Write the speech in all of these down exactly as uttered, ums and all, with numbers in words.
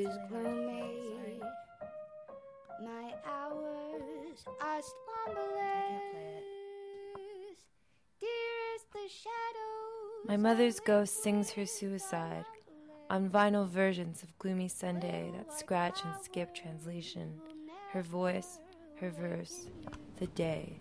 is gloomy. My hours are slumberless. Dearest, the shadows. My mother's ghost sings her suicide on vinyl versions of Gloomy Sunday that scratch and skip translation. Her voice, her verse, the day.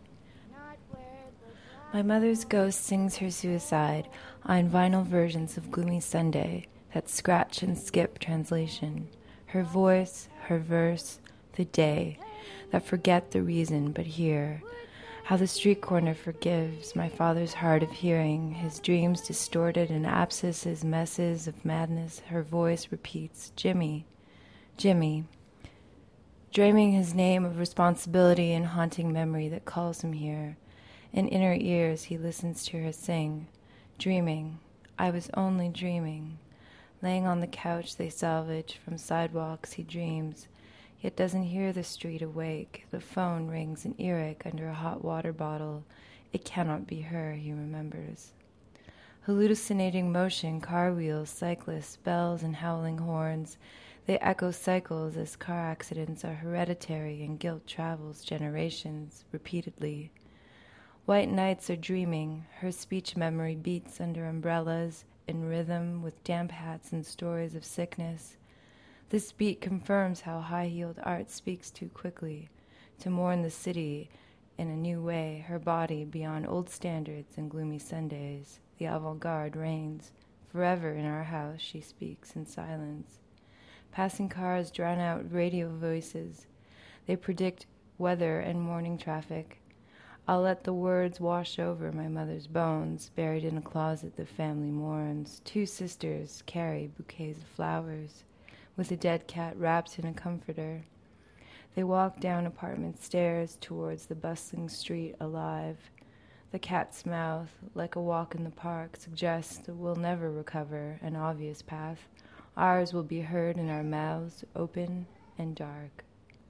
My mother's ghost sings her suicide on vinyl versions of Gloomy Sunday that scratch and skip translation. Her voice, her verse, the day, that forget the reason but hear. How the street corner forgives my father's heart of hearing, his dreams distorted in abscesses, messes of madness. Her voice repeats, Jimmy, Jimmy, dreaming his name of responsibility and haunting memory that calls him here. In inner ears he listens to her sing, dreaming, I was only dreaming. Laying on the couch they salvage from sidewalks he dreams, yet doesn't hear the street awake. The phone rings an earache under a hot water bottle. It cannot be her, he remembers. Hallucinating motion, car wheels, cyclists, bells and howling horns. They echo cycles as car accidents are hereditary and guilt travels generations, repeatedly. White nights are dreaming. Her speech memory beats under umbrellas, in rhythm with damp hats and stories of sickness. This beat confirms how high-heeled art speaks too quickly, to mourn the city in a new way, her body beyond old standards and gloomy Sundays. The avant-garde reigns. Forever in our house, she speaks in silence. Passing cars drown out radio voices. They predict weather and morning traffic. I'll let the words wash over my mother's bones, buried in a closet the family mourns. Two sisters carry bouquets of flowers, with a dead cat wrapped in a comforter. They walk down apartment stairs towards the bustling street alive. The cat's mouth, like a walk in the park, suggests that we'll never recover an obvious path. Ours will be heard in our mouths, open and dark.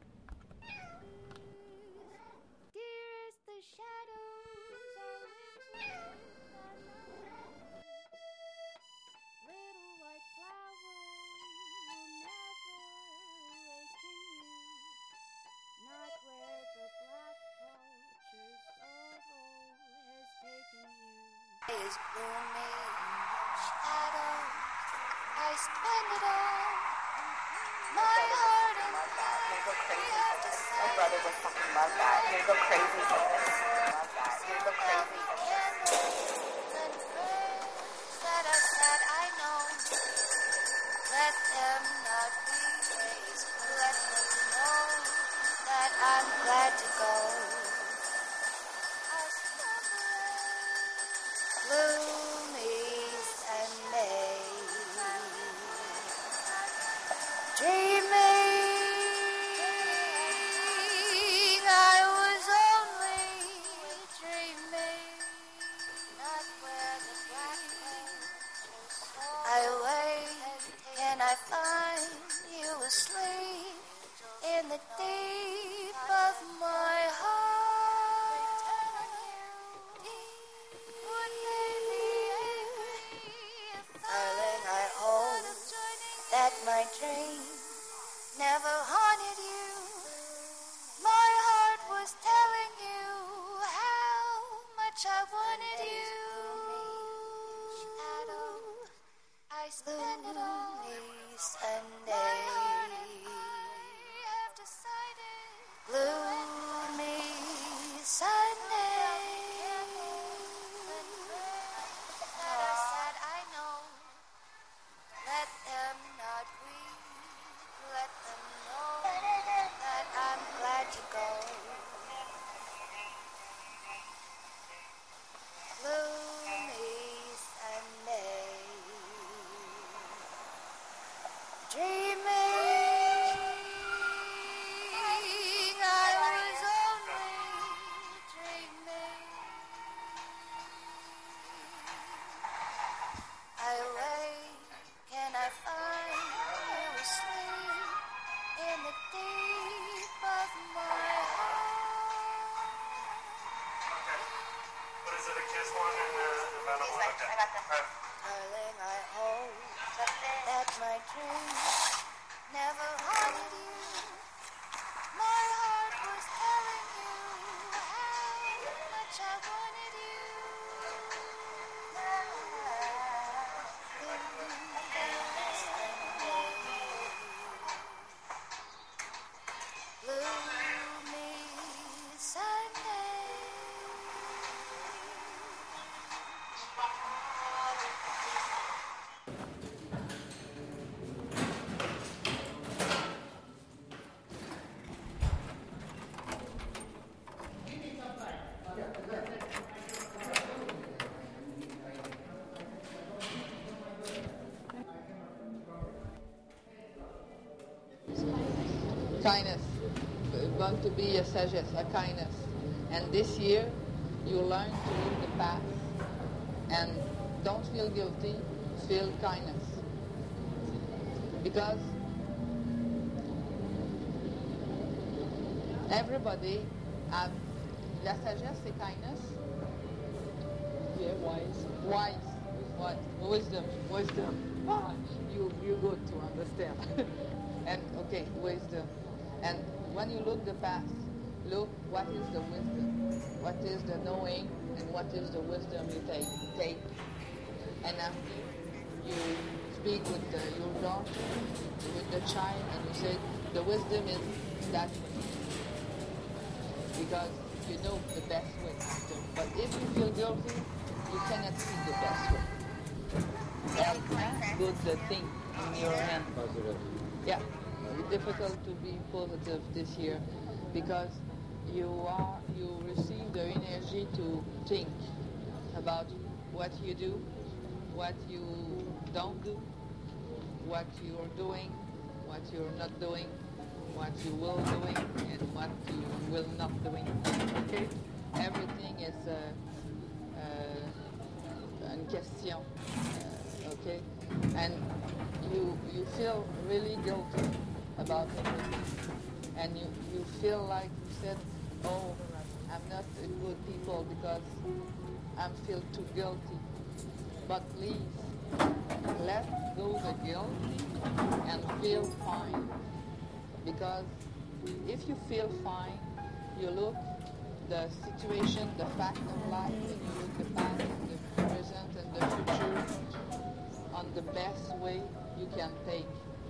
Is gloomy shadows. I spend it all. My heart and You go crazy have for to this. say My brother would fucking love that. You go crazy for this. Love that. You go crazy for this. candles and prayers that are sad, I know. Let them not be raised. Let them know that I'm glad to go. Gloomy Sunday, dreaming I was only dreaming, not where the black I wait, can I find you asleep in the deep of my heart? That my dream never haunted you. My heart was telling you how much I wanted you. Shadow, I spend it all. Sunday. I have decided. Gloomy Sunday. That are sad, I know. Let them not weep, let them know that I'm glad to go. Gloomy Sunday, dreaming I was only dreaming. I wait, can I find you asleep in the deep of my heart? What is it, a kiss one and uh, the venom one? Okay. I got the Alright. Darling, I hope that my dreams never kindness. It's going to be a sagesse, a kindness. And this year, you learn to live the path. And don't feel guilty, feel kindness. Because everybody have, la sagesse c'est kindness. Yeah, wise. Wise. What? Wisdom. Wisdom. Ah, you, you're good to understand. And, okay, wisdom. And when you look the past, look what is the wisdom, what is the knowing, and what is the wisdom you take. take. And after you speak with the, your daughter, with the child, and you say, the wisdom is that way. Because you know the best way after. But if you feel guilty, you cannot see the best way. And good the thing in your hand. Positive. Yeah, it's difficult to be positive this year because you are you receive the energy to think about what you do, what you don't do, what you're doing, what you're not doing, what you will doing, and what you will not doing. Okay, everything is uh, uh, une question. Uh, okay, and you you feel really guilty about everything, and you you feel like you said, oh, I'm not a good people because I feel too guilty. But please, let go the guilty and feel fine. Because if you feel fine, you look the situation, the fact of life, and you look the past, the present, and the future on the best way you can take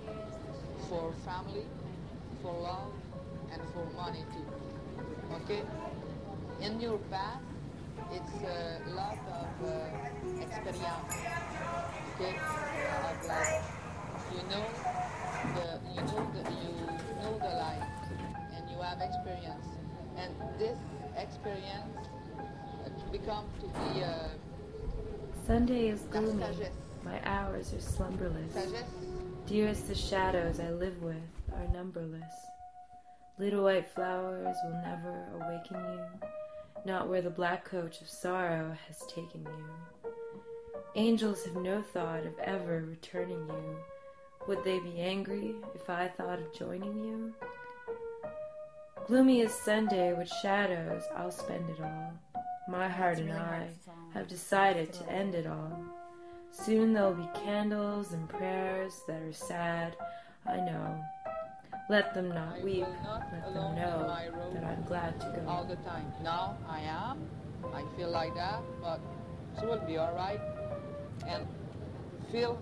for family, for love, and for money too. Okay? In your path, it's a lot of uh, experience. Okay? Of life. You know the you know the you know the life, and you have experience, and this experience become to be a Sunday is gloomy. sagesse. My hours are slumberless. Sagesse. Dearest, the shadows I live with are numberless. Little white flowers will never awaken you, not where the black coach of sorrow has taken you. Angels have no thought of ever returning you. Would they be angry if I thought of joining you? Gloomy as Sunday with shadows, I'll spend it all. My heart and I have decided to end it all. Soon there'll be candles and prayers that are sad, I know. Let them not I weep, will not let them alone know on my road that I'm glad to all go. the time. Now I am. I feel like that, but it will be all right. And feel,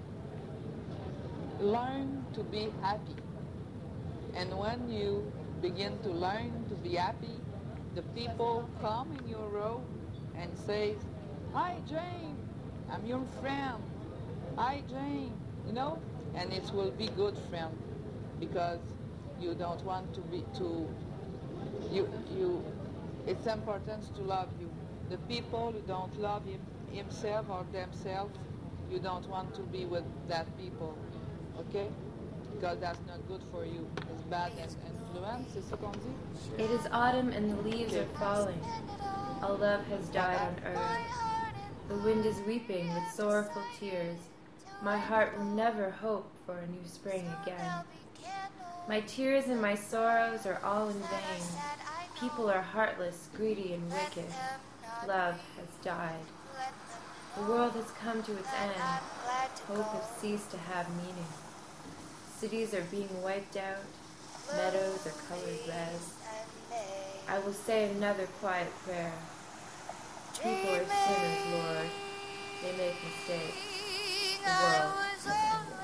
learn to be happy. And when you begin to learn to be happy, the people come in your road and say, "Hi, Jane, I'm your friend. Hi, Jane," you know, and it will be good friend because you don't want to be to you you. It's important to love you. The people who don't love him, himself or themselves, you don't want to be with that people, okay? Because that's not good for you. It's bad influence, c'est ce qu'on dit? It is autumn and the leaves are falling. All love has died on earth. The wind is weeping with sorrowful tears. My heart will never hope for a new spring again. My tears and my sorrows are all in vain. People are heartless, greedy, and wicked. Love has died. The world has come to its end. Hope has ceased to have meaning. Cities are being wiped out. Meadows are colored red. I will say another quiet prayer. People are sinners, Lord. They make mistakes. The world has ended.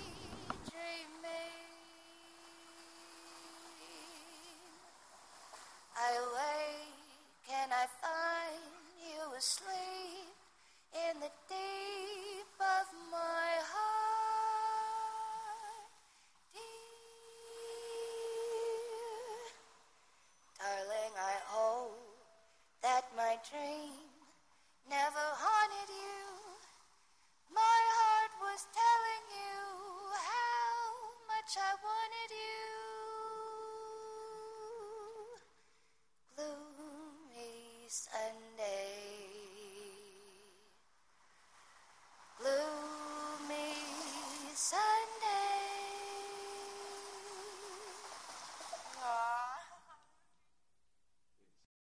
I awake and I find you asleep in the deep of my heart, dear. Darling, I hope that my dream never haunted you. My heart was telling you how much I wanted